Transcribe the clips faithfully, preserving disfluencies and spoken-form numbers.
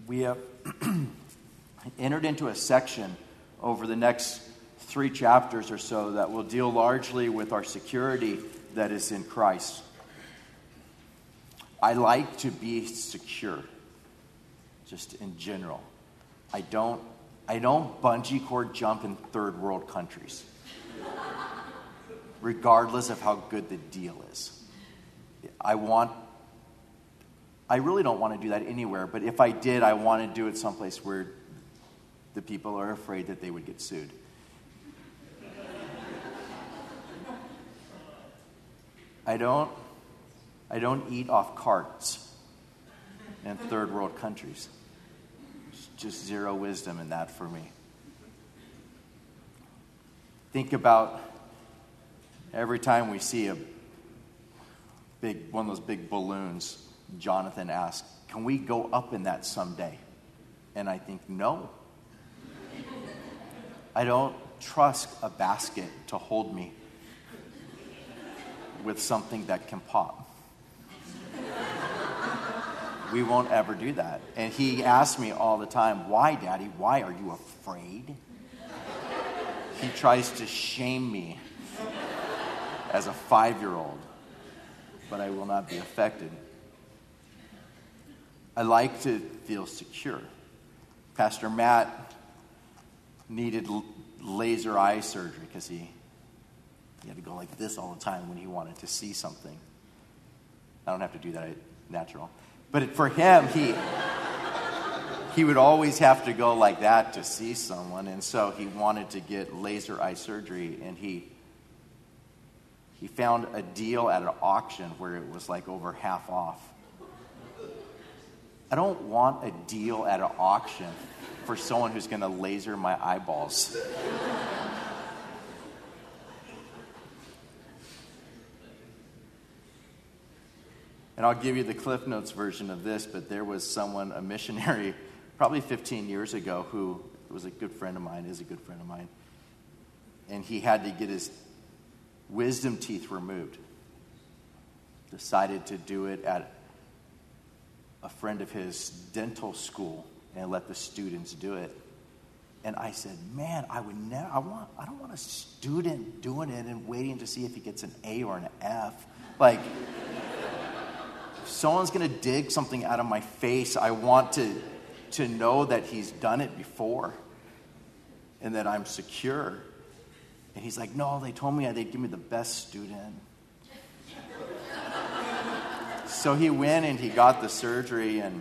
we have entered into a section over the next three chapters or so that will deal largely with our security that is in Christ. I like to be secure, just in general. I don't, I don't bungee cord jump in third world countries, regardless of how good the deal is. I want, I really don't want to do that anywhere, but if I did, I want to do it someplace where the people are afraid that they would get sued. I don't, I don't eat off carts in third world countries. There's just zero wisdom in that for me. Think about every time we see a big, one of those big balloons, Jonathan asks, can we go up in that someday? And I think, no. I don't trust a basket to hold me with something that can pop. We won't ever do that. And he asks me all the time, why, Daddy? Why are you afraid? He tries to shame me as a five-year-old, but I will not be affected. I like to feel secure. Pastor Matt needed l- laser eye surgery because he, he had to go like this all the time when he wanted to see something. I don't have to do that, natural. But it, for him, he he would always have to go like that to see someone, and so he wanted to get laser eye surgery, and he he found a deal at an auction where it was like over half off. I don't want a deal at an auction for someone who's going to laser my eyeballs. And I'll give you the Cliff Notes version of this, but there was someone, a missionary, probably fifteen years ago, who was a good friend of mine, is a good friend of mine, and he had to get his wisdom teeth removed. Decided to do it at a friend of his dental school and let the students do it. And I said, man, I would never, I want, I don't want a student doing it and waiting to see if he gets an A or an F. Like, if someone's going to dig something out of my face, I want to, to know that he's done it before and that I'm secure. And he's like, no, they told me they'd give me the best student. So he went and he got the surgery, and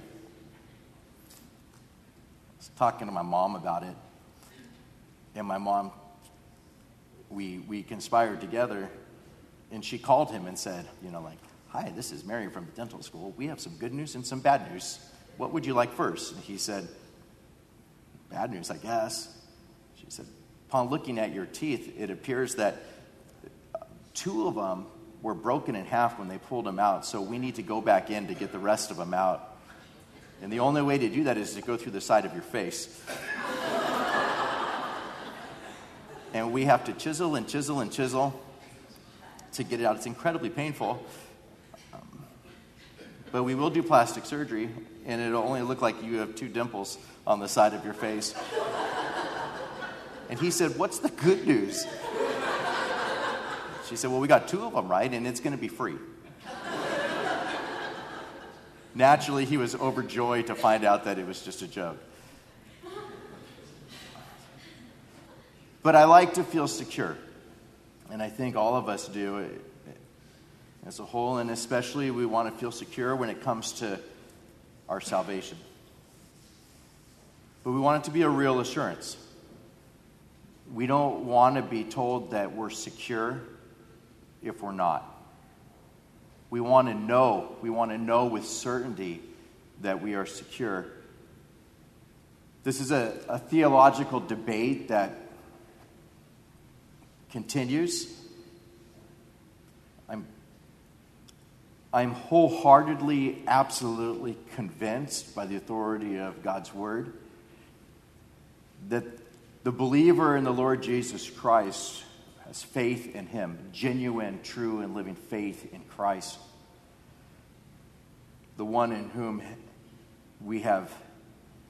I was talking to my mom about it. And my mom, we we conspired together, and she called him and said, you know, like, hi, this is Mary from the dental school. We have some good news and some bad news. What would you like first? And he said, bad news, I guess. She said, upon looking at your teeth, it appears that two of them were broken in half when they pulled them out, so we need to go back in to get the rest of them out. And the only way to do that is to go through the side of your face. And we have to chisel and chisel and chisel to get it out. It's incredibly painful. Um, but we will do plastic surgery, and it'll only look like you have two dimples on the side of your face. And he said, what's the good news? She said, well, we got two of them, right? And it's going to be free. Naturally, he was overjoyed to find out that it was just a joke. But I like to feel secure. And I think all of us do as a whole. And especially we want to feel secure when it comes to our salvation. But we want it to be a real assurance. We don't want to be told that we're secure if we're not. We want to know, we want to know with certainty that we are secure. This is a, a theological debate that continues. I'm, I'm wholeheartedly, absolutely convinced by the authority of God's Word that the believer in the Lord Jesus Christ has faith in Him, genuine, true, and living faith in Christ, the one in whom we have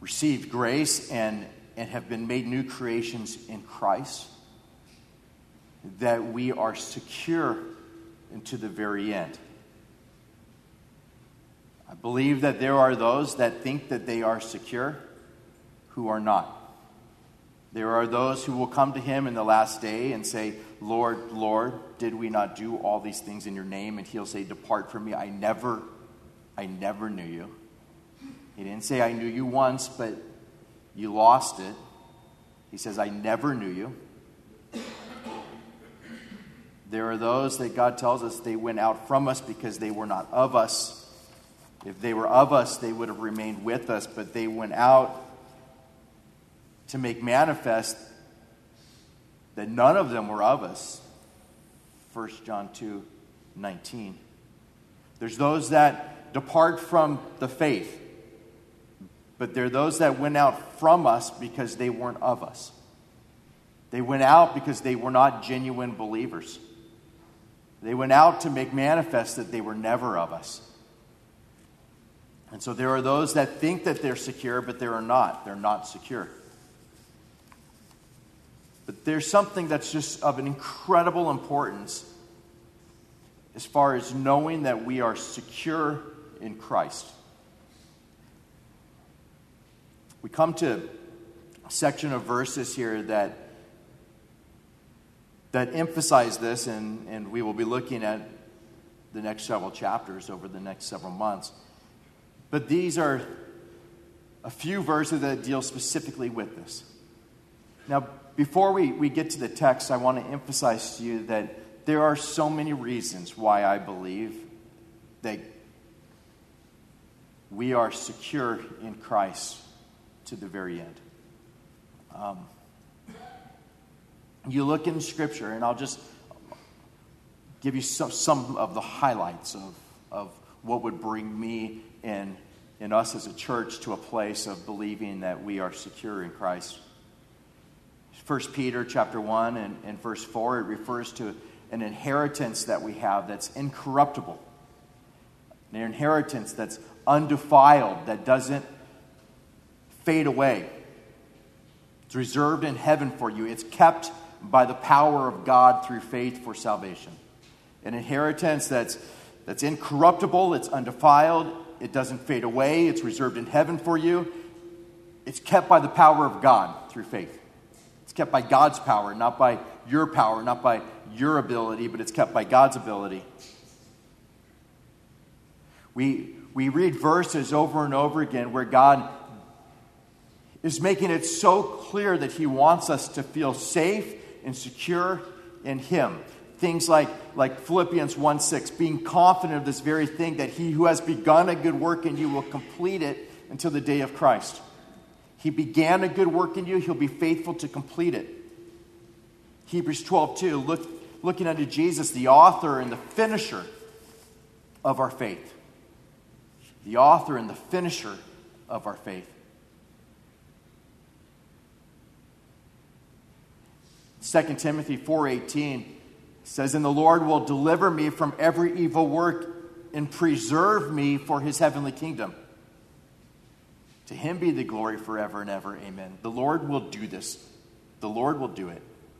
received grace and, and have been made new creations in Christ, that we are secure into the very end. I believe that there are those that think that they are secure who are not. There are those who will come to him in the last day and say, Lord, Lord, did we not do all these things in your name? And he'll say, depart from me. I never, I never knew you. He didn't say I knew you once, but you lost it. He says, I never knew you. There are those that God tells us they went out from us because they were not of us. If they were of us, they would have remained with us, but they went out to make manifest that none of them were of us. First John two nineteen. There's those that depart from the faith, but there are those that went out from us because they weren't of us. They went out because they were not genuine believers. They went out to make manifest that they were never of us. And so there are those that think that they're secure, but they are not. They're not secure. But there's something that's just of an incredible importance as far as knowing that we are secure in Christ. We come to a section of verses here that that emphasize this, and, and we will be looking at the next several chapters over the next several months. But these are a few verses that deal specifically with this. Now, before we, we get to the text, I want to emphasize to you that there are so many reasons why I believe that we are secure in Christ to the very end. Um, you look in Scripture, and I'll just give you some, some of the highlights of, of what would bring me and, and us as a church to a place of believing that we are secure in Christ. First Peter chapter one and, and verse four, it refers to an inheritance that we have that's incorruptible. An inheritance that's undefiled, that doesn't fade away. It's reserved in heaven for you. It's kept by the power of God through faith for salvation. An inheritance that's, that's incorruptible, it's undefiled, it doesn't fade away, it's reserved in heaven for you. It's kept by the power of God through faith. It's kept by God's power, not by your power, not by your ability, but it's kept by God's ability. We, we read verses over and over again where God is making it so clear that he wants us to feel safe and secure in him. Things like, like Philippians one six, being confident of this very thing, that he who has begun a good work in you will complete it until the day of Christ. He began a good work in you, he'll be faithful to complete it. Hebrews twelve two, look, looking unto Jesus, the author and the finisher of our faith. The author and the finisher of our faith. Second Timothy four eighteen says, and the Lord will deliver me from every evil work and preserve me for his heavenly kingdom. To him be the glory forever and ever. Amen. The Lord will do this. The Lord will do it.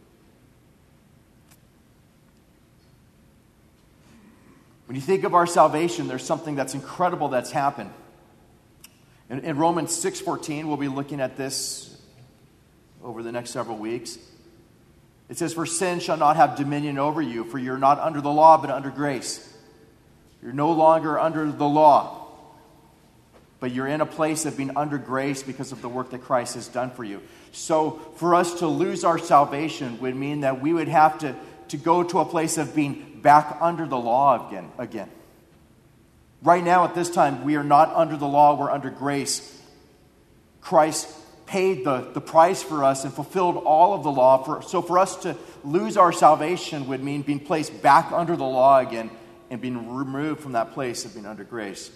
When you think of our salvation, there's something that's incredible that's happened. In, in Romans six fourteen, we'll be looking at this over the next several weeks. It says, for sin shall not have dominion over you, for you're not under the law, but under grace. You're no longer under the law, but you're in a place of being under grace because of the work that Christ has done for you. So for us to lose our salvation would mean that we would have to, to go to a place of being back under the law again, again. Right now at this time, we are not under the law, we're under grace. Christ paid the, the price for us and fulfilled all of the law. For, so for us to lose our salvation would mean being placed back under the law again and being removed from that place of being under grace.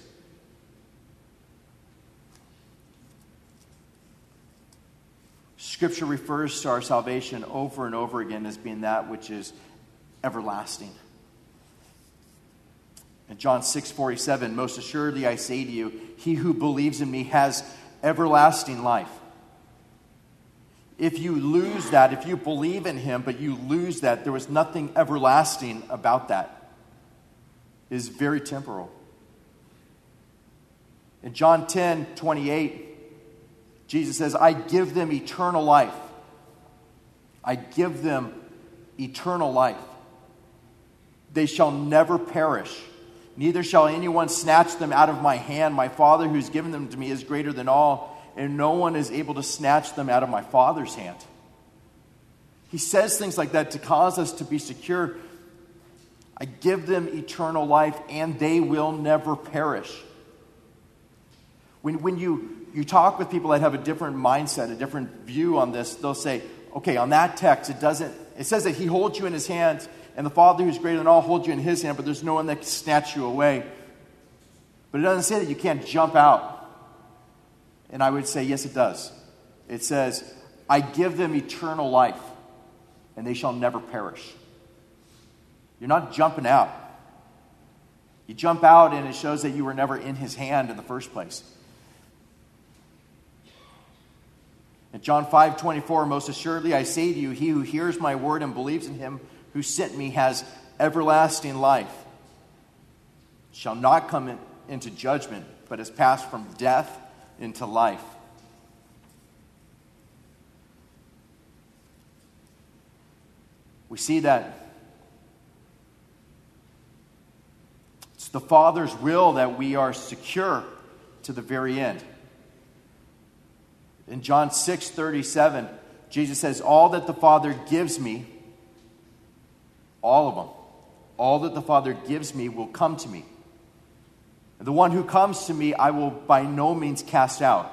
Scripture refers to our salvation over and over again as being that which is everlasting. In John six forty-seven, most assuredly I say to you, he who believes in me has everlasting life. If you lose that, if you believe in him, but you lose that, there was nothing everlasting about that. It is very temporal. In John ten twenty-eight, Jesus says, I give them eternal life. I give them eternal life. They shall never perish. Neither shall anyone snatch them out of my hand. My Father who's given them to me is greater than all, and no one is able to snatch them out of my Father's hand. He says things like that to cause us to be secure. I give them eternal life, and they will never perish. When, when you, you talk with people that have a different mindset, a different view on this, they'll say, okay, on that text, it doesn't, it says that he holds you in his hands, and the Father who's greater than all holds you in his hand, but there's no one that can snatch you away. But it doesn't say that you can't jump out. And I would say, yes, it does. It says, I give them eternal life, and they shall never perish. You're not jumping out. You jump out, and it shows that you were never in his hand in the first place. In John five twenty-four, most assuredly I say to you, he who hears my word and believes in him who sent me has everlasting life, shall not come in, into judgment, but has passed from death into life. We see that it's the Father's will that we are secure to the very end. In John six thirty-seven, Jesus says, all that the Father gives me, all of them, all that the Father gives me will come to me. And the one who comes to me, I will by no means cast out.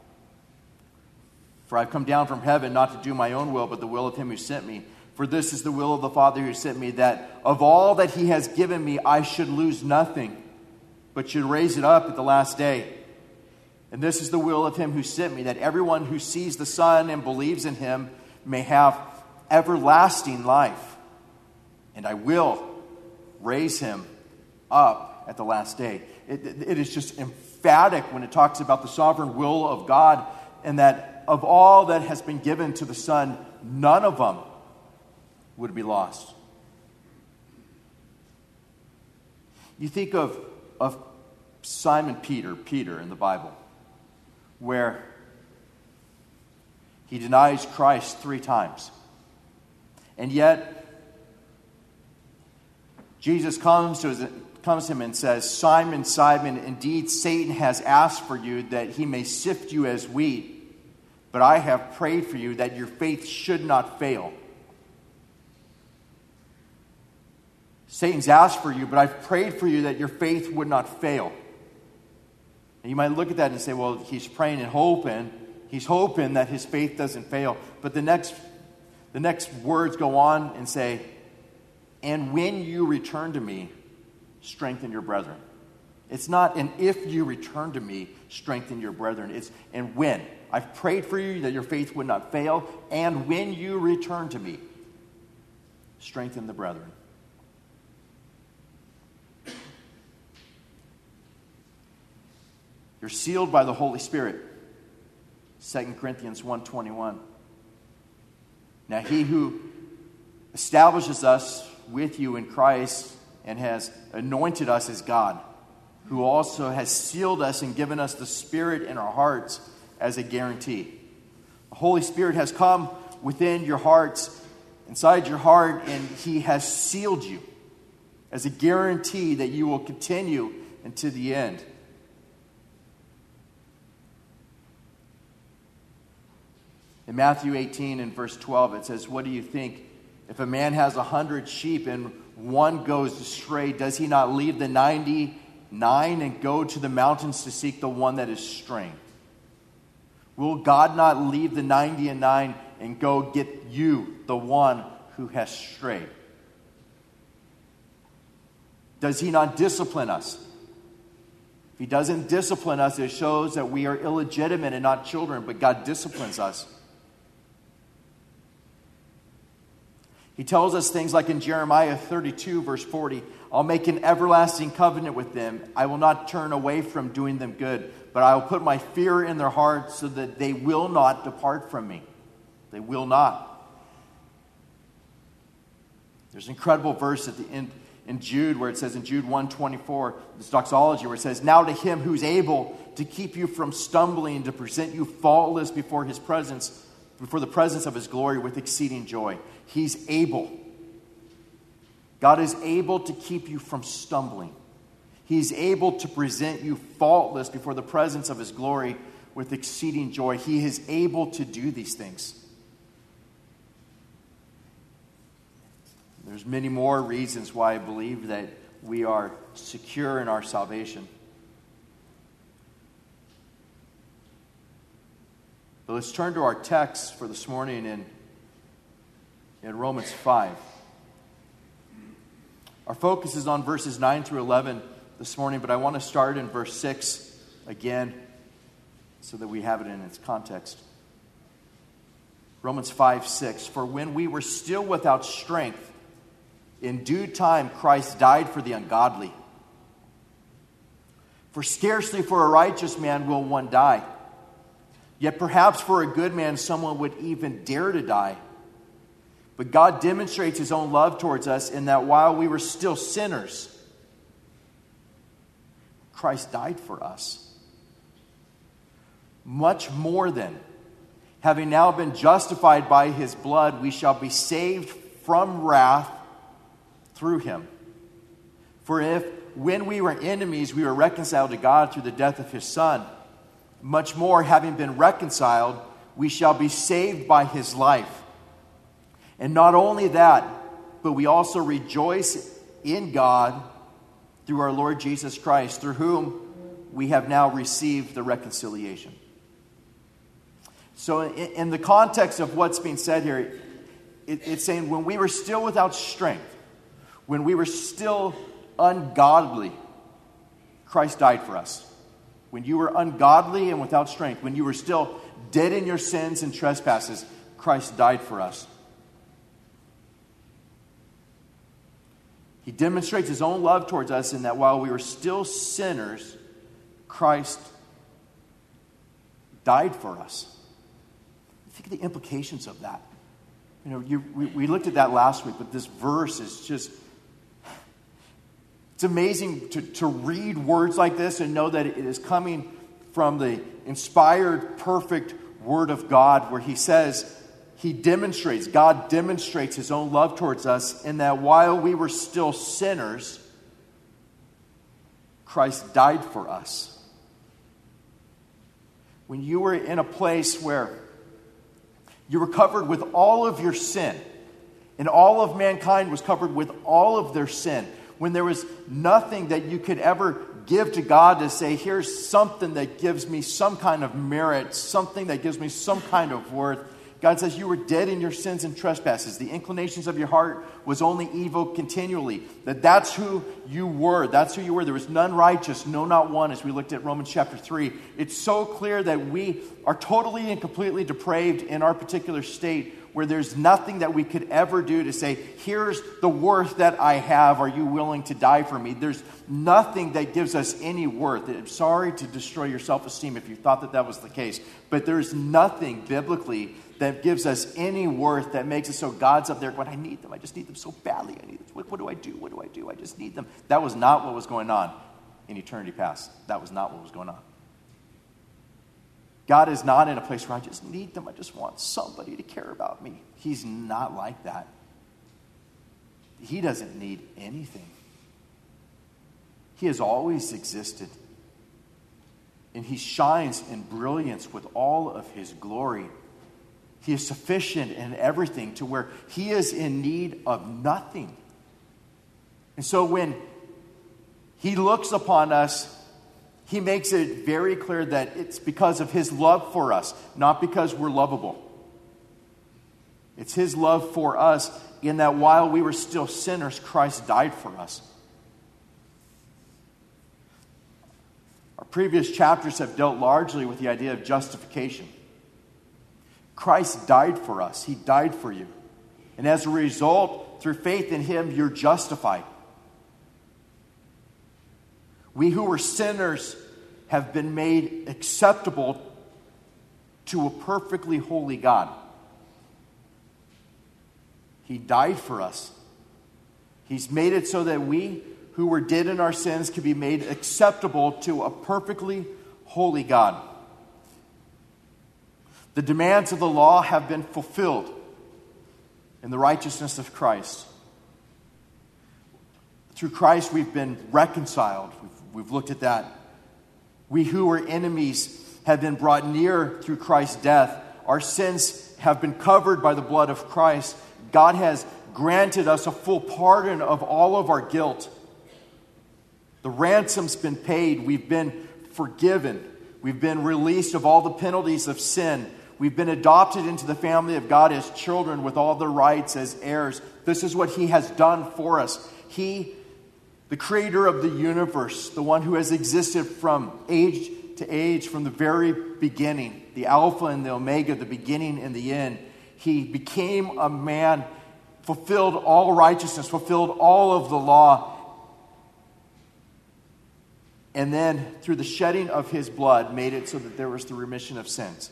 For I've come down from heaven not to do my own will, but the will of him who sent me. For this is the will of the Father who sent me, that of all that he has given me, I should lose nothing, but should raise it up at the last day. And this is the will of him who sent me, that everyone who sees the Son and believes in him may have everlasting life. And I will raise him up at the last day. It, it is just emphatic when it talks about the sovereign will of God, and that of all that has been given to the Son, none of them would be lost. You think of, of Simon Peter, Peter in the Bible, where he denies Christ three times. And yet, Jesus comes to, his, comes to him and says, Simon, Simon, indeed Satan has asked for you that he may sift you as wheat, but I have prayed for you that your faith should not fail. Satan's asked for you, but I've prayed for you that your faith would not fail. And you might look at that and say, well, he's praying and hoping. He's hoping that his faith doesn't fail. But the next, the next words go on and say, and when you return to me, strengthen your brethren. It's not an if you return to me, strengthen your brethren. It's and when. I've prayed for you that your faith would not fail. And when you return to me, strengthen the brethren. You're sealed by the Holy Spirit. Second Corinthians one twenty-one. Now he who establishes us with you in Christ and has anointed us as God, who also has sealed us and given us the Spirit in our hearts as a guarantee. The Holy Spirit has come within your hearts, inside your heart, and he has sealed you as a guarantee that you will continue unto the end. In Matthew eighteen and verse twelve, it says, what do you think? If a man has a hundred sheep and one goes astray, does he not leave the ninety-nine and go to the mountains to seek the one that is straying? Will God not leave the ninety and nine and go get you, the one who has strayed? Does he not discipline us? If he doesn't discipline us, it shows that we are illegitimate and not children, but God disciplines us. He tells us things like in Jeremiah thirty-two, verse forty, I'll make an everlasting covenant with them. I will not turn away from doing them good, but I will put my fear in their hearts so that they will not depart from me. They will not. There's an incredible verse at the end in Jude where it says in Jude one twenty-four, this doxology where it says, now to him who's able to keep you from stumbling, to present you faultless before his presence, before the presence of his glory with exceeding joy. He's able. God is able to keep you from stumbling. He's able to present you faultless before the presence of his glory with exceeding joy. He is able to do these things. There's many more reasons why I believe that we are secure in our salvation. But let's turn to our text for this morning in, in Romans five. Our focus is on verses nine through eleven this morning, but I want to start in verse six again so that we have it in its context. Romans five six, for when we were still without strength, in due time Christ died for the ungodly. For scarcely for a righteous man will one die. Yet perhaps for a good man someone would even dare to die. But God demonstrates his own love towards us in that while we were still sinners, Christ died for us. Much more then, having now been justified by his blood, we shall be saved from wrath through him. For if, when we were enemies, we were reconciled to God through the death of his Son, much more, having been reconciled, we shall be saved by his life. And not only that, but we also rejoice in God through our Lord Jesus Christ, through whom we have now received the reconciliation. So in, in the context of what's being said here, it, it's saying when we were still without strength, when we were still ungodly, Christ died for us. When you were ungodly and without strength, when you were still dead in your sins and trespasses, Christ died for us. He demonstrates his own love towards us in that while we were still sinners, Christ died for us. Think of the implications of that. You know, you, we, we looked at that last week, but this verse is just, it's amazing to, to read words like this and know that it is coming from the inspired, perfect Word of God, where he says, he demonstrates, God demonstrates his own love towards us in that while we were still sinners, Christ died for us. When you were in a place where you were covered with all of your sin, and all of mankind was covered with all of their sin, when there was nothing that you could ever give to God to say, here's something that gives me some kind of merit, something that gives me some kind of worth. God says you were dead in your sins and trespasses. The inclinations of your heart was only evil continually. That that's who you were. That's who you were. There was none righteous, no, not one, as we looked at Romans chapter three. It's so clear that we are totally and completely depraved in our particular state, where there's nothing that we could ever do to say, here's the worth that I have. Are you willing to die for me? There's nothing that gives us any worth. I'm sorry to destroy your self-esteem if you thought that that was the case. But there's nothing biblically that gives us any worth that makes it so God's up there going, I need them. I just need them so badly. I need them. What, what do I do? What do I do? I just need them. That was not what was going on in eternity past. That was not what was going on. God is not in a place where I just need them. I just want somebody to care about me. He's not like that. He doesn't need anything. He has always existed. And he shines in brilliance with all of his glory. He is sufficient in everything to where he is in need of nothing. And so when he looks upon us, he makes it very clear that it's because of his love for us, not because we're lovable. It's his love for us in that while we were still sinners, Christ died for us. Our previous chapters have dealt largely with the idea of justification. Christ died for us. He died for you. And as a result, through faith in him, you're justified. We who were sinners have been made acceptable to a perfectly holy God. He died for us. He's made it so that we who were dead in our sins can be made acceptable to a perfectly holy God. The demands of the law have been fulfilled in the righteousness of Christ. Through Christ, we've been reconciled. We've, we've looked at that. We who were enemies have been brought near through Christ's death. Our sins have been covered by the blood of Christ. God has granted us a full pardon of all of our guilt. The ransom's been paid. We've been forgiven. We've been released of all the penalties of sin. We've been adopted into the family of God as children with all the rights as heirs. This is what He has done for us. He, the creator of the universe, the one who has existed from age to age, from the very beginning, the Alpha and the Omega, the beginning and the end. He became a man, fulfilled all righteousness, fulfilled all of the law. And then, through the shedding of His blood, made it so that there was the remission of sins.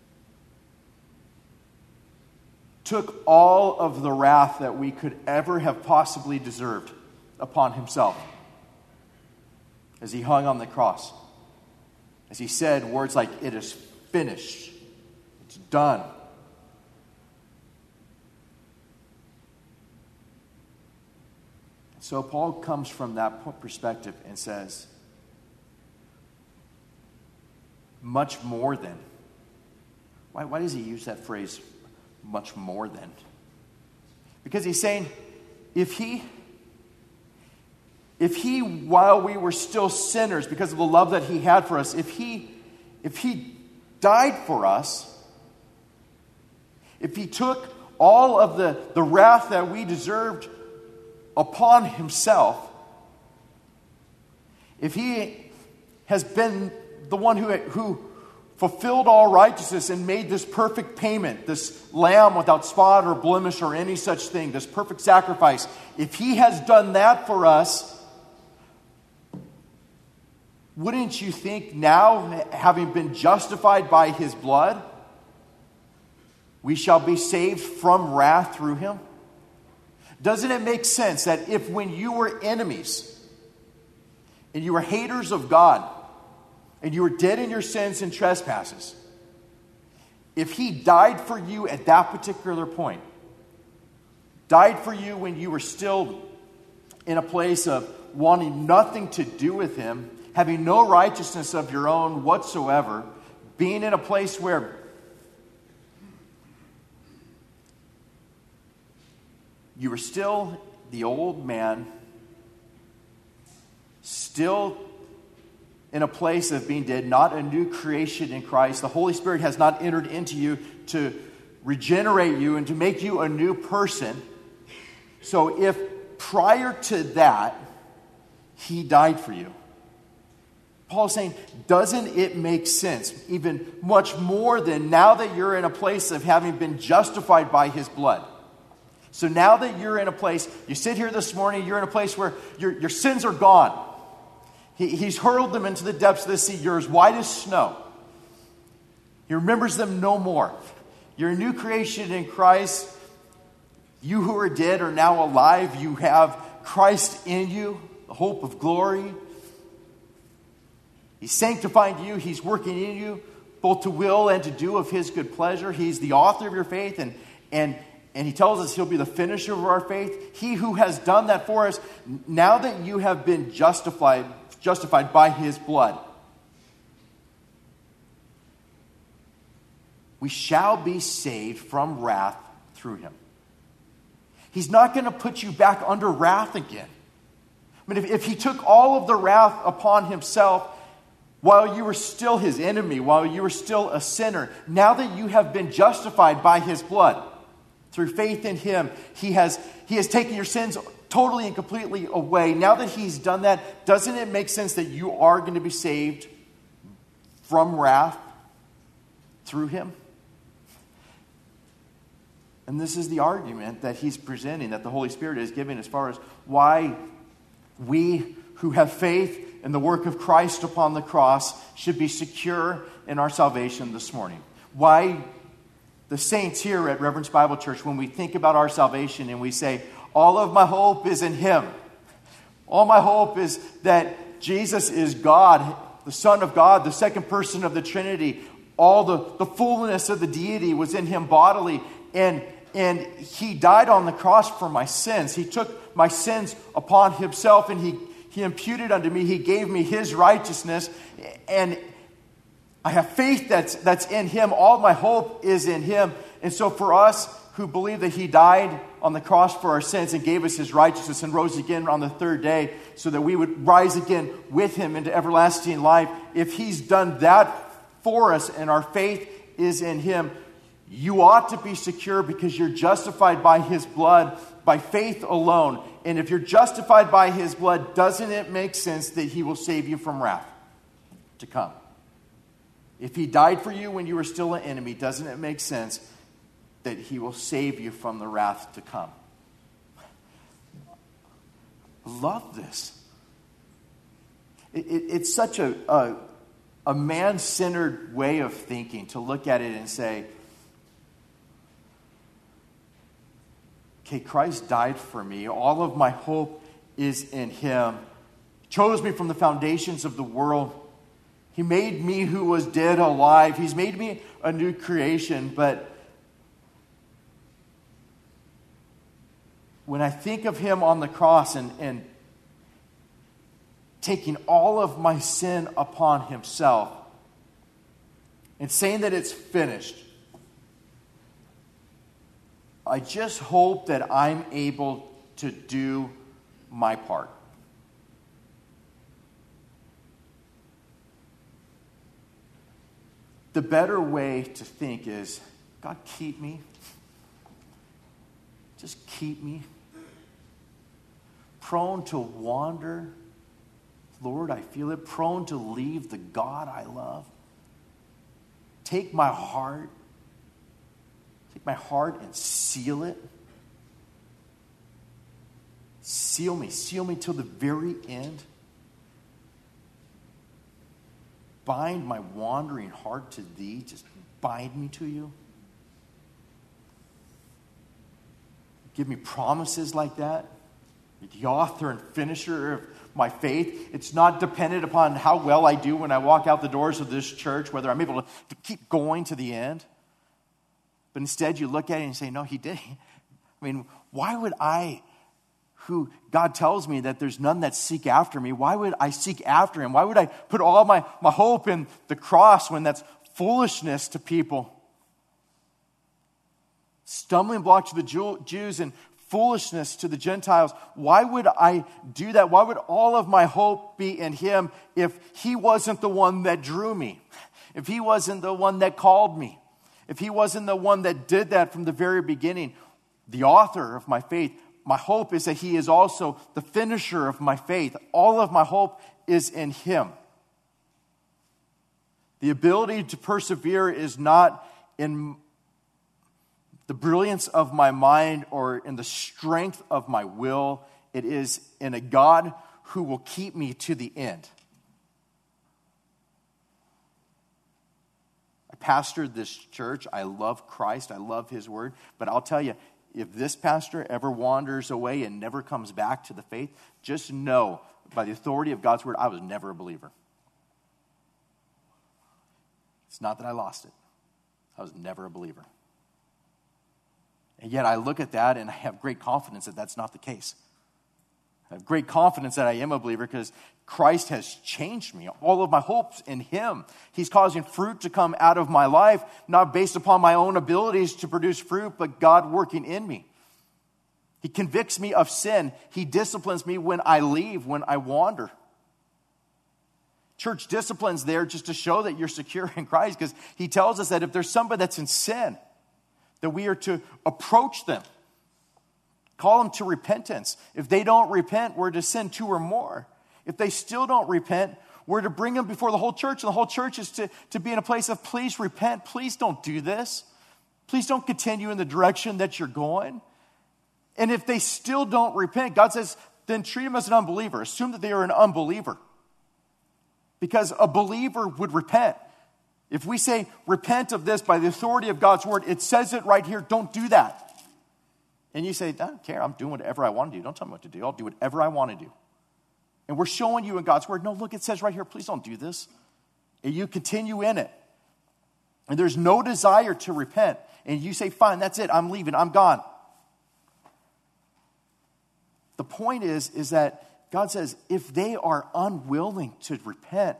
Took all of the wrath that we could ever have possibly deserved upon Himself as He hung on the cross. As He said words like, "It is finished. It's done." So Paul comes from that perspective and says, much more than. Why, why does he use that phrase, much more than? Because he's saying, if he, if he, while we were still sinners, because of the love that He had for us, if he, if he died for us, if He took all of the, the wrath that we deserved upon Himself, if He has been the one who, who fulfilled all righteousness and made this perfect payment, this lamb without spot or blemish or any such thing, this perfect sacrifice, if He has done that for us, wouldn't you think now, having been justified by His blood, we shall be saved from wrath through Him? Doesn't it make sense that if when you were enemies and you were haters of God and you were dead in your sins and trespasses, if He died for you at that particular point, died for you when you were still in a place of wanting nothing to do with Him, having no righteousness of your own whatsoever, being in a place where you were still the old man, still in a place of being dead, not a new creation in Christ. The Holy Spirit has not entered into you to regenerate you and to make you a new person. So if prior to that, He died for you, Paul's saying, doesn't it make sense, even much more than now that you're in a place of having been justified by His blood? So now that you're in a place, you sit here this morning, you're in a place where your, your sins are gone. He, he's hurled them into the depths of the sea. You're as white as snow. He remembers them no more. You're a new creation in Christ. You who are dead are now alive. You have Christ in you, the hope of glory. He's sanctifying you. He's working in you, both to will and to do of His good pleasure. He's the author of your faith, and and And He tells us He'll be the finisher of our faith. He who has done that for us, now that you have been justified, justified by His blood, we shall be saved from wrath through Him. He's not going to put you back under wrath again. I mean, if, if He took all of the wrath upon Himself while you were still His enemy, while you were still a sinner, now that you have been justified by His blood, through faith in Him, He has, he has taken your sins totally and completely away. Now that He's done that, doesn't it make sense that you are going to be saved from wrath through Him? And this is the argument that he's presenting, that the Holy Spirit is giving as far as why we who have faith in the work of Christ upon the cross should be secure in our salvation this morning. Why the saints here at Reverence Bible Church, when we think about our salvation and we say, all of my hope is in Him. All my hope is that Jesus is God, the Son of God, the second person of the Trinity. All the, the fullness of the deity was in Him bodily. And, and He died on the cross for my sins. He took my sins upon Himself and He, he imputed unto me. He gave me His righteousness. And I have faith that's, that's in Him. All my hope is in Him. And so for us who believe that He died on the cross for our sins and gave us His righteousness and rose again on the third day so that we would rise again with Him into everlasting life, if He's done that for us and our faith is in Him, you ought to be secure because you're justified by His blood, by faith alone. And if you're justified by His blood, doesn't it make sense that He will save you from wrath to come? If He died for you when you were still an enemy, doesn't it make sense that He will save you from the wrath to come? Love this. It, it, it's such a, a, a man-centered way of thinking to look at it and say, okay, Christ died for me. All of my hope is in Him. He chose me from the foundations of the world. He made me who was dead alive. He's made me a new creation. But when I think of Him on the cross and, and taking all of my sin upon Himself and saying that it's finished, I just hope that I'm able to do my part. The better way to think is, God, keep me. Just keep me. Prone to wander. Lord, I feel it. Prone to leave the God I love. Take my heart. Take my heart and seal it. Seal me. Seal me till the very end. Bind my wandering heart to Thee. Just bind me to You. Give me promises like that. You're the author and finisher of my faith. It's not dependent upon how well I do when I walk out the doors of this church, whether I'm able to, to keep going to the end. But instead you look at it and say, no, He did. I mean, why would I, who God tells me that there's none that seek after me, why would I seek after Him? Why would I put all my, my hope in the cross when that's foolishness to people? Stumbling block to the Jews and foolishness to the Gentiles. Why would I do that? Why would all of my hope be in Him if He wasn't the one that drew me? If He wasn't the one that called me? If He wasn't the one that did that from the very beginning? The author of my faith, my hope is that He is also the finisher of my faith. All of my hope is in Him. The ability to persevere is not in the brilliance of my mind or in the strength of my will. It is in a God who will keep me to the end. I pastored this church. I love Christ. I love His word. But I'll tell you, if this pastor ever wanders away and never comes back to the faith, just know by the authority of God's word, I was never a believer. It's not that I lost it. I was never a believer. And yet I look at that and I have great confidence that that's not the case. I have great confidence that I am a believer because Christ has changed me. All of my hopes in Him. He's causing fruit to come out of my life, not based upon my own abilities to produce fruit, but God working in me. He convicts me of sin. He disciplines me when I leave, when I wander. Church discipline's there just to show that you're secure in Christ, because He tells us that if there's somebody that's in sin, that we are to approach them. Call them to repentance. If they don't repent, we're to send two or more. If they still don't repent, we're to bring them before the whole church. And the whole church is to, to be in a place of, please repent. Please don't do this. Please don't continue in the direction that you're going. And if they still don't repent, God says, then treat them as an unbeliever. Assume that they are an unbeliever. Because a believer would repent. If we say, repent of this by the authority of God's word, it says it right here, don't do that. And you say, I don't care, I'm doing whatever I want to do. Don't tell me what to do. I'll do whatever I want to do. And we're showing you in God's word, no, look, it says right here, please don't do this. And you continue in it. And there's no desire to repent. And you say, fine, that's it, I'm leaving, I'm gone. The point is, is that God says, if they are unwilling to repent,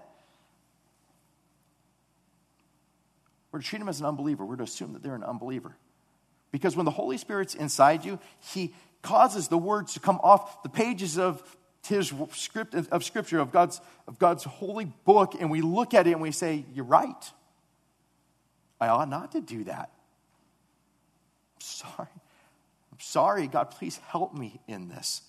we're to treat them as an unbeliever. We're to assume that they're an unbeliever. Because when the Holy Spirit's inside you, he causes the words to come off the pages of his script of Scripture, of God's, of God's holy book, and we look at it and we say, you're right. I ought not to do that. I'm sorry. I'm sorry. God, please help me in this.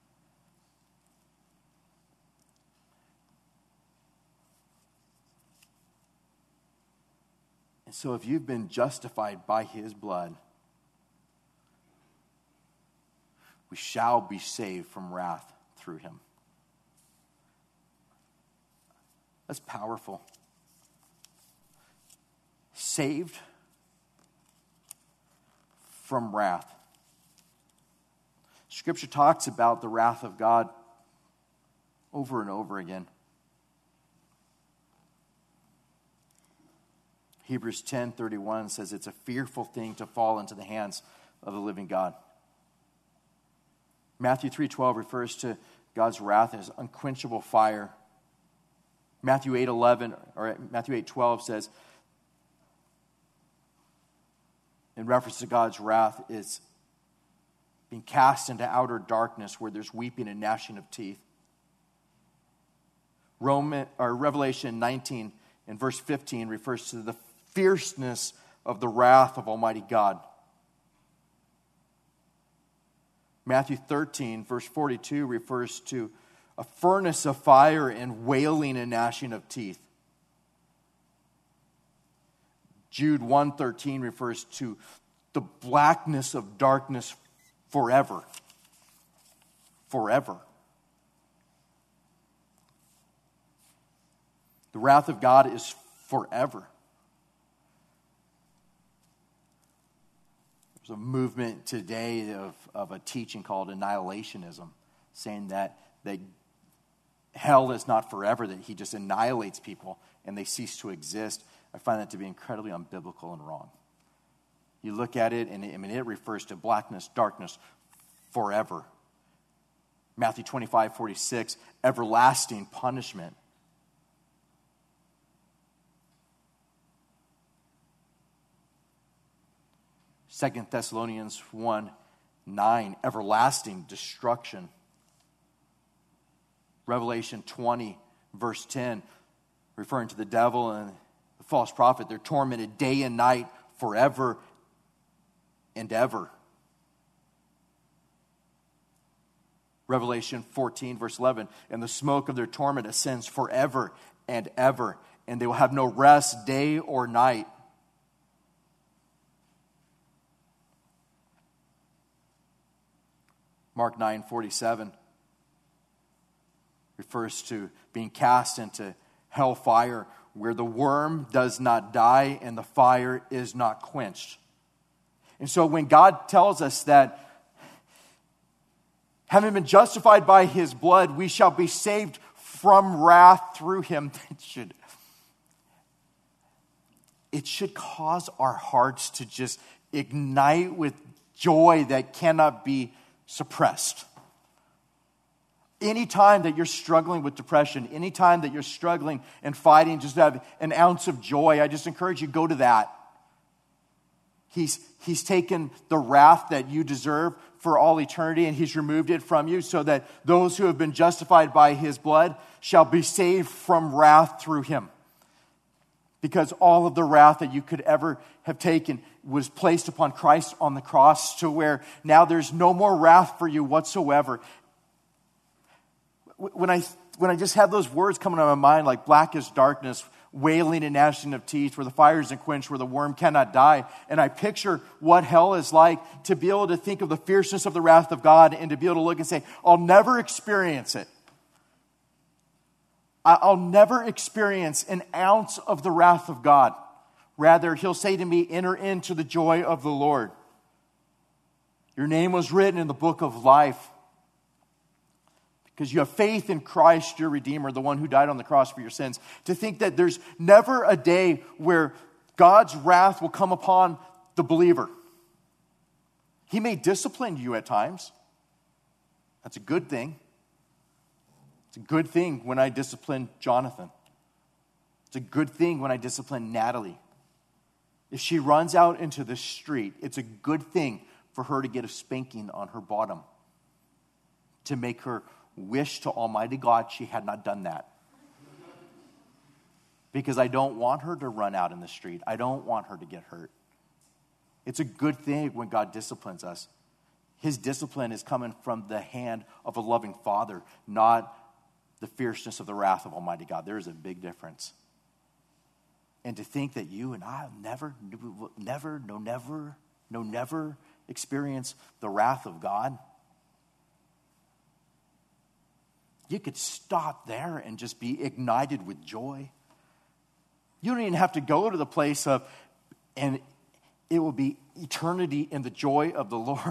And so if you've been justified by his blood, we shall be saved from wrath through him. That's powerful. Saved from wrath. Scripture talks about the wrath of God over and over again. Hebrews ten thirty-one says it's a fearful thing to fall into the hands of the living God. Matthew three twelve refers to God's wrath as unquenchable fire. Matthew eight eleven or Matthew eight twelve says, in reference to God's wrath, is being cast into outer darkness where there's weeping and gnashing of teeth. Roman or Revelation nineteen in verse fifteen refers to the fierceness of the wrath of Almighty God. Matthew thirteen, verse forty-two, refers to a furnace of fire and wailing and gnashing of teeth. Jude one thirteen refers to the blackness of darkness forever. Forever. The wrath of God is forever. There's a movement today of, of a teaching called annihilationism, saying that, that hell is not forever, that he just annihilates people and they cease to exist. I find that to be incredibly unbiblical and wrong. You look at it, and it, I mean, it refers to blackness, darkness, forever. Matthew twenty-five forty-six, everlasting punishment. Second Thessalonians one nine, everlasting destruction. Revelation twenty, verse ten, referring to the devil and the false prophet, they're tormented day and night forever and ever. Revelation fourteen, verse eleven, and the smoke of their torment ascends forever and ever, and they will have no rest day or night. Mark nine forty-seven refers to being cast into hellfire, where the worm does not die and the fire is not quenched. And so when God tells us that having been justified by his blood, we shall be saved from wrath through him, it should, it should cause our hearts to just ignite with joy that cannot be suppressed. Anytime that you're struggling with depression, anytime that you're struggling and fighting, just have an ounce of joy, I just encourage you, go to that. He's, he's taken the wrath that you deserve for all eternity, and he's removed it from you so that those who have been justified by his blood shall be saved from wrath through him. Because all of the wrath that you could ever have taken was placed upon Christ on the cross, to where now there's no more wrath for you whatsoever. When I when I just have those words coming to my mind, like black as darkness, wailing and gnashing of teeth, where the fire isn't quenched, where the worm cannot die, and I picture what hell is like, to be able to think of the fierceness of the wrath of God and to be able to look and say, I'll never experience it. I'll never experience an ounce of the wrath of God. Rather, he'll say to me, enter into the joy of the Lord. Your name was written in the book of life. Because you have faith in Christ, your Redeemer, the one who died on the cross for your sins. To think that there's never a day where God's wrath will come upon the believer. He may discipline you at times. That's a good thing. It's a good thing when I discipline Jonathan. It's a good thing when I discipline Natalie. If she runs out into the street, it's a good thing for her to get a spanking on her bottom. To make her wish to Almighty God she had not done that. Because I don't want her to run out in the street. I don't want her to get hurt. It's a good thing when God disciplines us. His discipline is coming from the hand of a loving Father, not the fierceness of the wrath of Almighty God. There is a big difference. And to think that you and I will never, never, no, never, no, never experience the wrath of God. You could stop there and just be ignited with joy. You don't even have to go to the place of, and it will be eternity in the joy of the Lord.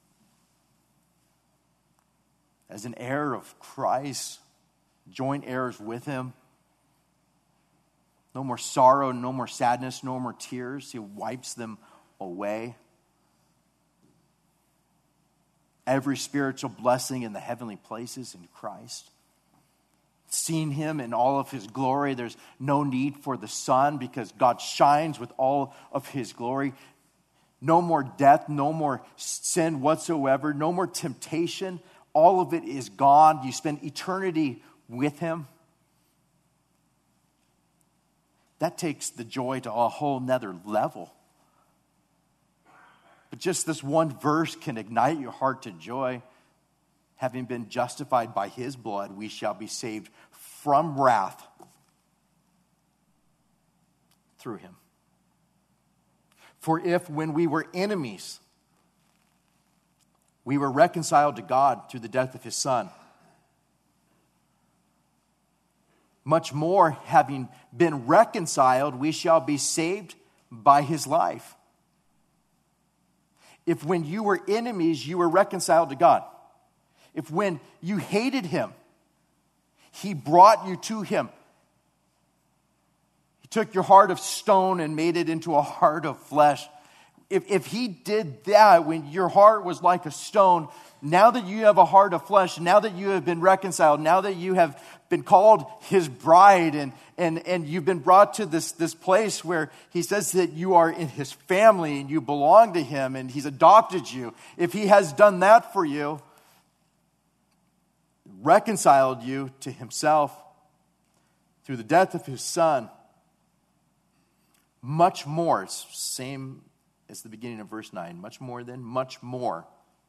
As an heir of Christ, joint heirs with him. No more sorrow, no more sadness, no more tears. He wipes them away. Every spiritual blessing in the heavenly places in Christ. Seeing him in all of his glory. There's no need for the sun because God shines with all of his glory. No more death, no more sin whatsoever, no more temptation. All of it is gone. You spend eternity with him. That takes the joy to a whole nother level. But just this one verse can ignite your heart to joy. Having been justified by his blood, we shall be saved from wrath through him. For if when we were enemies, we were reconciled to God through the death of his Son, much more, having been reconciled, we shall be saved by his life. If when you were enemies, you were reconciled to God. If when you hated him, he brought you to him. He took your heart of stone and made it into a heart of flesh. If, if he did that when your heart was like a stone, now that you have a heart of flesh, now that you have been reconciled, now that you have been called his bride and, and, and you've been brought to this, this place where he says that you are in his family and you belong to him and he's adopted you. If he has done that for you, reconciled you to himself through the death of his Son, much more, it's same as the beginning of verse nine, much more than, much more.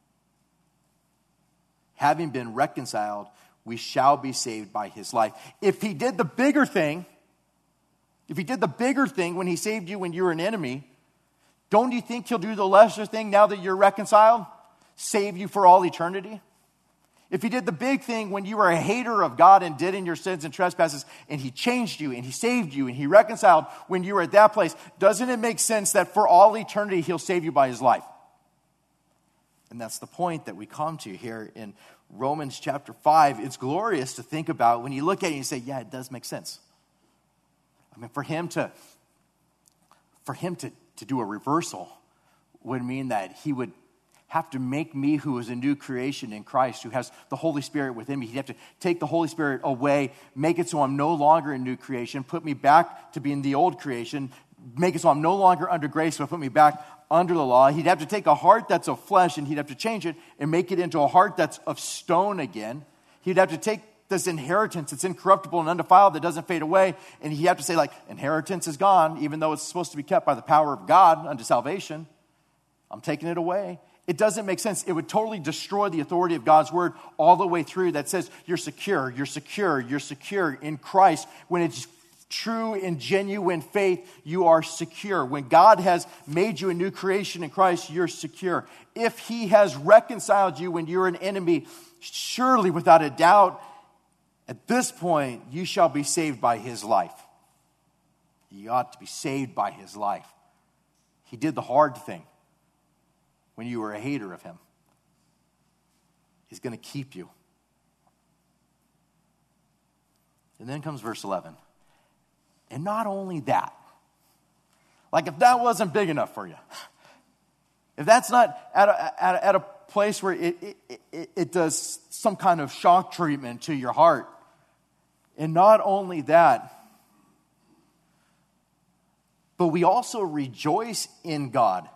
Having been reconciled, we shall be saved by his life. If he did the bigger thing, if he did the bigger thing when he saved you when you were an enemy, don't you think he'll do the lesser thing now that you're reconciled? Save you for all eternity? If he did the big thing when you were a hater of God and did in your sins and trespasses, and he changed you and he saved you and he reconciled when you were at that place, doesn't it make sense that for all eternity he'll save you by his life? And that's the point that we come to here in Romans chapter five. It's glorious to think about when you look at it and you say, yeah, it does make sense. I mean, for him to, for him to, to do a reversal would mean that he would have to make me, who is a new creation in Christ, who has the Holy Spirit within me. He'd have to take the Holy Spirit away, make it so I'm no longer a new creation, put me back to being the old creation, make it so I'm no longer under grace, but put me back under the law. He'd have to take a heart that's of flesh and he'd have to change it and make it into a heart that's of stone again. He'd have to take this inheritance that's incorruptible and undefiled that doesn't fade away, and he'd have to say, like, inheritance is gone, even though it's supposed to be kept by the power of God unto salvation. I'm taking it away. It doesn't make sense. It would totally destroy the authority of God's word all the way through that says you're secure, you're secure, you're secure in Christ. When it's true and genuine faith, you are secure. When God has made you a new creation in Christ, you're secure. If he has reconciled you when you're an enemy, surely without a doubt, At this point, you shall be saved by his life. You ought to be saved by his life. He did the hard thing when you were a hater of him. He's going to keep you. And then comes verse eleven. And not only that, like if that wasn't big enough for you, if that's not at a, at a, at a place where it, it, it, it does some kind of shock treatment to your heart, and not only that, but we also rejoice in God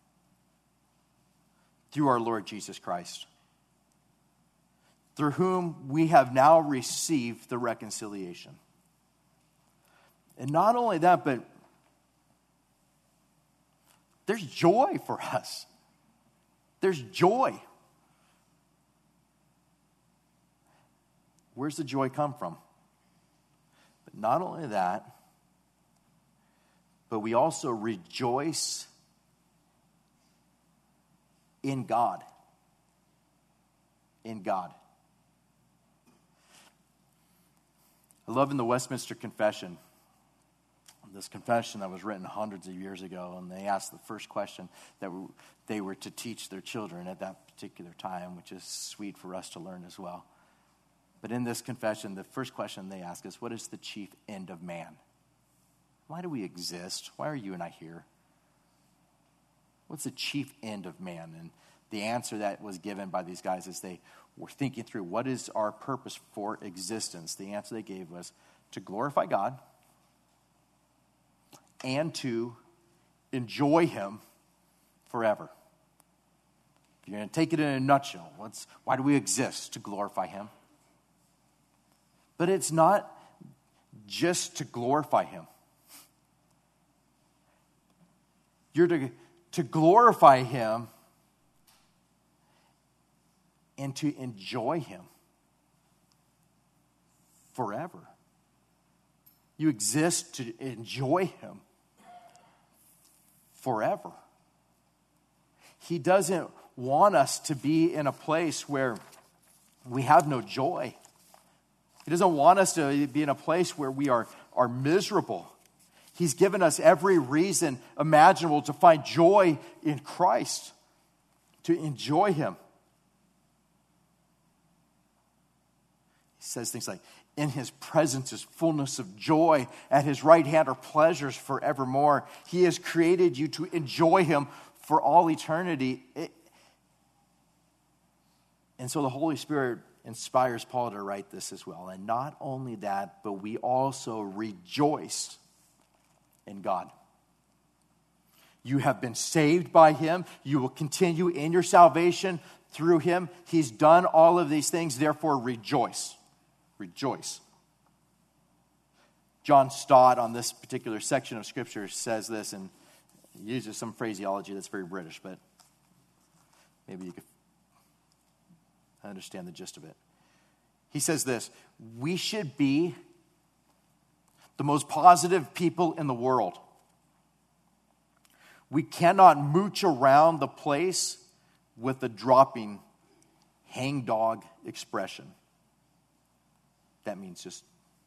through our Lord Jesus Christ, through whom we have now received the reconciliation. And not only that, but there's joy for us. There's joy. Where's the joy come from? But not only that, but we also rejoice in God. In God. I love in the Westminster Confession, this confession that was written hundreds of years ago, and they asked the first question that they were to teach their children at that particular time, which is sweet for us to learn as well. But in this confession, the first question they ask is, what is the chief end of man? Why do we exist? Why are you and I here? What's the chief end of man? And the answer that was given by these guys as they were thinking through, what is our purpose for existence? The answer they gave was to glorify God and to enjoy him forever. If you're going to take it in a nutshell, what's, why do we exist? To glorify him. But it's not just to glorify him. You're to, to glorify him and to enjoy him forever. You exist to enjoy him forever. He doesn't want us to be in a place where we have no joy. He doesn't want us to be in a place where we are, are miserable. He's given us every reason imaginable to find joy in Christ, to enjoy him. He says things like, in his presence is fullness of joy. At his right hand are pleasures forevermore. He has created you to enjoy him for all eternity. It, and so the Holy Spirit inspires Paul to write this as well. And not only that, but we also rejoice in God. You have been saved by him. You will continue in your salvation through him. He's done all of these things, therefore rejoice. Rejoice. John Stott on this particular section of Scripture says this, and uses some phraseology that's very British, but maybe you could understand the gist of it. He says this, we should be the most positive people in the world. We cannot mooch around the place with a dropping hangdog expression. That means just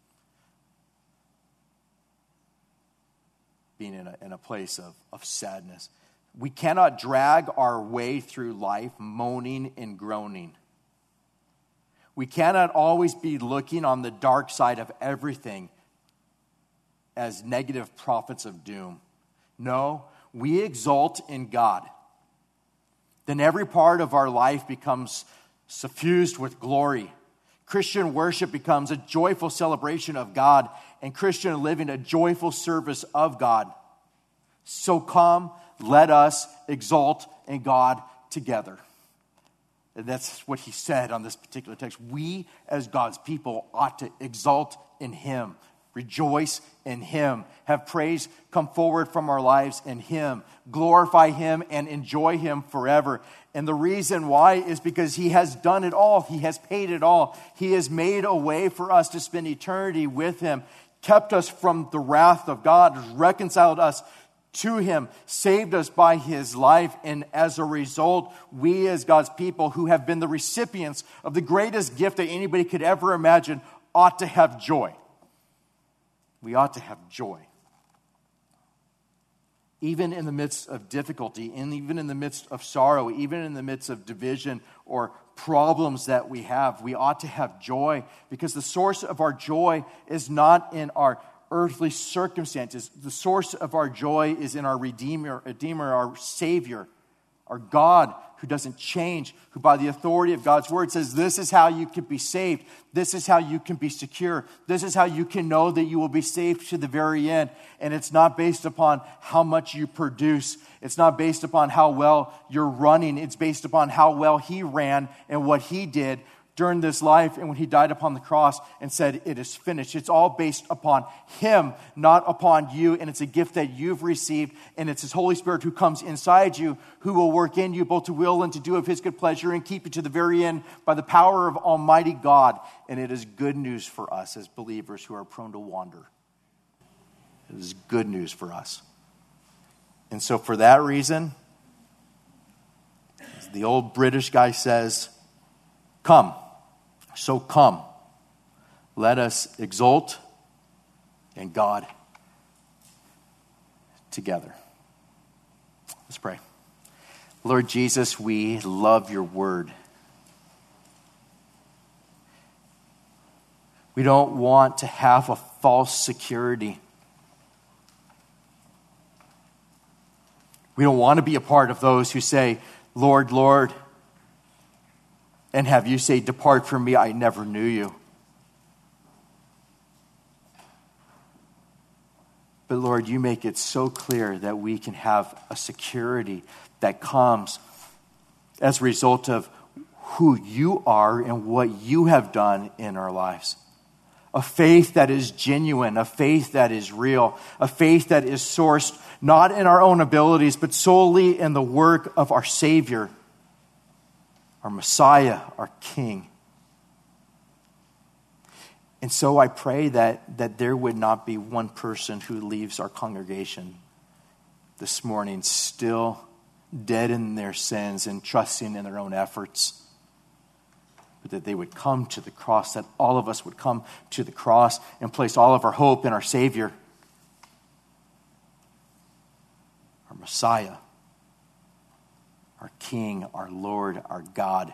being in a, in a place of, of sadness. We cannot drag our way through life moaning and groaning. We cannot always be looking on the dark side of everything as negative prophets of doom. No, we exult in God. Then every part of our life becomes suffused with glory. Christian worship becomes a joyful celebration of God, and Christian living a joyful service of God. So come, let us exalt in God together. And that's what he said on this particular text. We, as God's people, ought to exalt in him, rejoice in him, have praise come forward from our lives in him, glorify him and enjoy him forever. And the reason why is because he has done it all. He has paid it all. He has made a way for us to spend eternity with him, kept us from the wrath of God, reconciled us to him, saved us by his life. And as a result, we as God's people who have been the recipients of the greatest gift that anybody could ever imagine ought to have joy. We ought to have joy. Even in the midst of difficulty, and even in the midst of sorrow, even in the midst of division or problems that we have, we ought to have joy, because the source of our joy is not in our earthly circumstances. The source of our joy is in our Redeemer, Redeemer, our Savior, our God, who doesn't change, who by the authority of God's word says, this is how you can be saved. This is how you can be secure. This is how you can know that you will be saved to the very end. And it's not based upon how much you produce. It's not based upon how well you're running. It's based upon how well he ran and what he did during this life and when he died upon the cross and said, it is finished. It's all based upon him, not upon you. And it's a gift that you've received. And it's his Holy Spirit who comes inside you, who will work in you both to will and to do of his good pleasure and keep you to the very end by the power of Almighty God. And it is good news for us as believers who are prone to wander. It is good news for us. And so for that reason, as the old British guy says, come. So come, let us exult in God together. Let's pray. Lord Jesus, we love your word. We don't want to have a false security. We don't want to be a part of those who say, Lord, Lord, and have you say, depart from me, I never knew you. But Lord, you make it so clear that we can have a security that comes as a result of who you are and what you have done in our lives. A faith that is genuine, a faith that is real, a faith that is sourced not in our own abilities, but solely in the work of our Savior, our Messiah, our King. And so I pray that, that there would not be one person who leaves our congregation this morning still dead in their sins and trusting in their own efforts, but that they would come to the cross, that all of us would come to the cross and place all of our hope in our Savior, our Messiah, our King, our Lord, our God,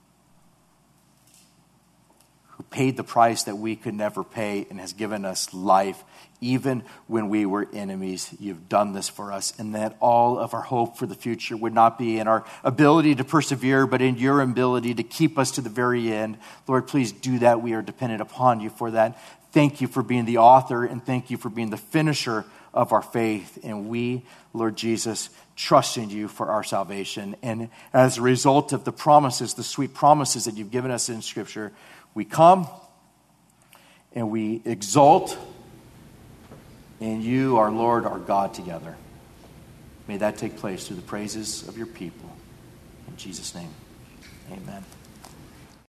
who paid the price that we could never pay and has given us life even when we were enemies. You've done this for us, and that all of our hope for the future would not be in our ability to persevere, but in your ability to keep us to the very end. Lord, please do that. We are dependent upon you for that. Thank you for being the author, and thank you for being the finisher of our faith. And we, Lord Jesus, trust in you for our salvation. And as a result of the promises, the sweet promises that you've given us in Scripture, we come and we exult in you, our Lord, our God, together. May that take place through the praises of your people. In Jesus' name, amen.